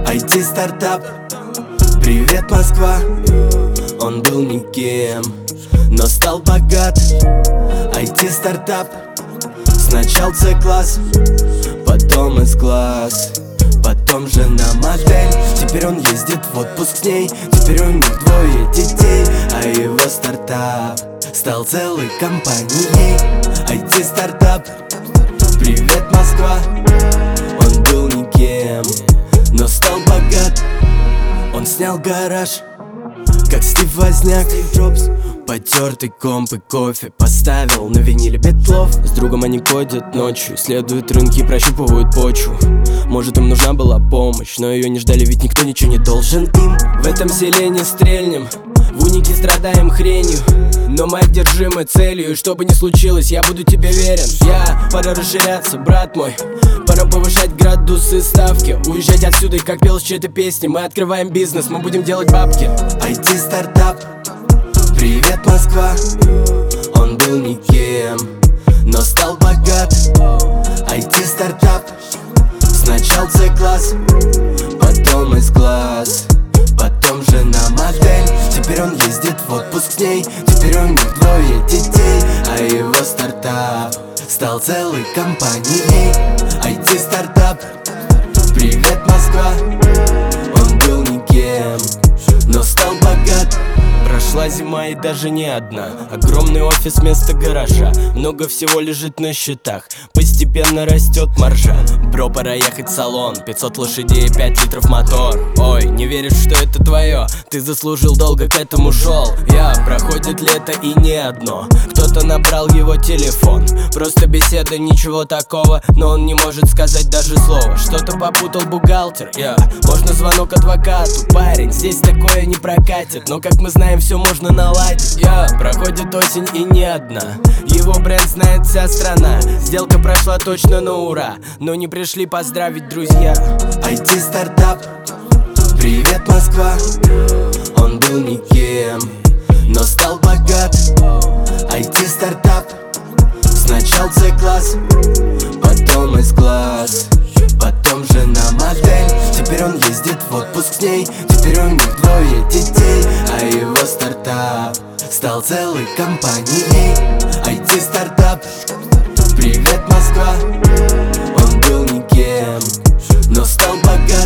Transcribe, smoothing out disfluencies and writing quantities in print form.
IT-стартап. Привет, Москва. Он был никем, но стал богат. IT-стартап. Сначала C-класс, потом S-класс, потом жена модель. Теперь он ездит в отпуск с ней. Теперь у них 2 детей, а его стартап стал целой компанией. IT-стартап. Привет, Москва. Он был никем, но стал богат. Он снял гараж, как Стив Возняк. Потертый комп и кофе поставил на виниле Петлов. С другом они ходят ночью, исследуют рынки, прощупывают почву. Может, им нужна была помощь, но ее не ждали, ведь никто ничего не должен им. В этом селе не стрельнем, в унике страдаем хренью, но мы одержимы целью, и что бы ни случилось, я буду тебе верен. Пора расширяться, брат мой. Пора повышать градусы ставки, уезжать отсюда, и как пел с чьей-то песни. Мы открываем бизнес, мы будем делать бабки. IT-стартап. Привет, Москва. Он был никем, но стал богат. IT-стартап. Сначала C-класс, потом S-класс, потом жена модель. Теперь он ездит в отпуск с ней. Теперь у них 2 детей, а его стартап стал целой компанией. IT-стартап. Привет, Москва. Он был никем, но стал богат. Прошла зима и даже не одна. Огромный офис вместо гаража. Много всего лежит на счетах. Постепенно растет маржа. Бро, пора ехать в салон. 500 лошадей и 5 литров мотор. Ой, не веришь, что это твое? Ты заслужил, долго к этому шел. Проходит лето и не одно. Кто-то набрал его телефон. Просто беседа, ничего такого, но он не может сказать даже слова. Что-то попутал бухгалтер. Можно звонок адвокату. Парень, здесь такое не прокатит, но как мы знаем, все можно наладить. Проходит осень и не одна. Его бренд знает вся страна. Сделка прошла точно на ура, но не пришли поздравить друзья. IT-стартап. Привет, Москва. Он был никем, но стал богат. IT-стартап. Сначала C-класс, потом S-класс, потом жена модель. Теперь он ездит в отпуск с ней. Теперь у них 2 детей, а его стартап стал целой компанией. IT-стартап. Привет, Москва. Он был никем, но стал богат.